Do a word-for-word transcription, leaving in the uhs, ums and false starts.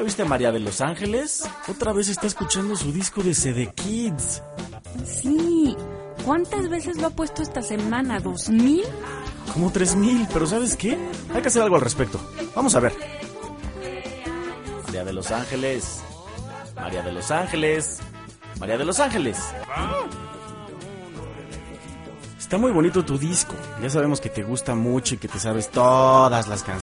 viste a María de los Ángeles? Otra vez está escuchando su disco de C D Kids. Sí. ¿Cuántas veces lo ha puesto esta semana? ¿Dos mil? Como tres mil, pero ¿sabes qué? Hay que hacer algo al respecto. Vamos a ver. María de los Ángeles. María de los Ángeles. María de los Ángeles. Está muy bonito tu disco. Ya sabemos que te gusta mucho y que te sabes todas las canciones.